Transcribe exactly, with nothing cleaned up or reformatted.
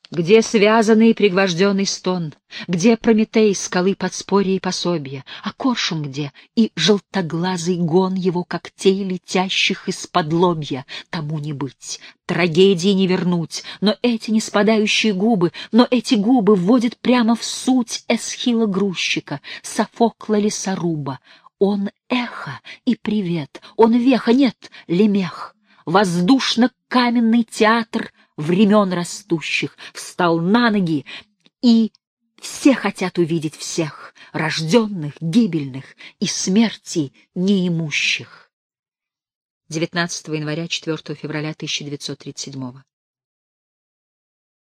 Где связанный и пригвожденный стон? Где Прометей, скалы подспорья и пособия? А коршун где? И желтоглазый гон его когтей, летящих из-под лобья? Тому не быть, трагедии не вернуть, но эти неспадающие губы, но эти губы вводят прямо в суть Эсхила грузчика, Софокла лесоруба. Он эхо и привет, он веха, нет, лемех, воздушно-каменный театр времен растущих, встал на ноги, и все хотят увидеть всех, рожденных, гибельных и смерти неимущих. девятнадцатого января — четвёртого февраля тысяча девятьсот тридцать седьмого.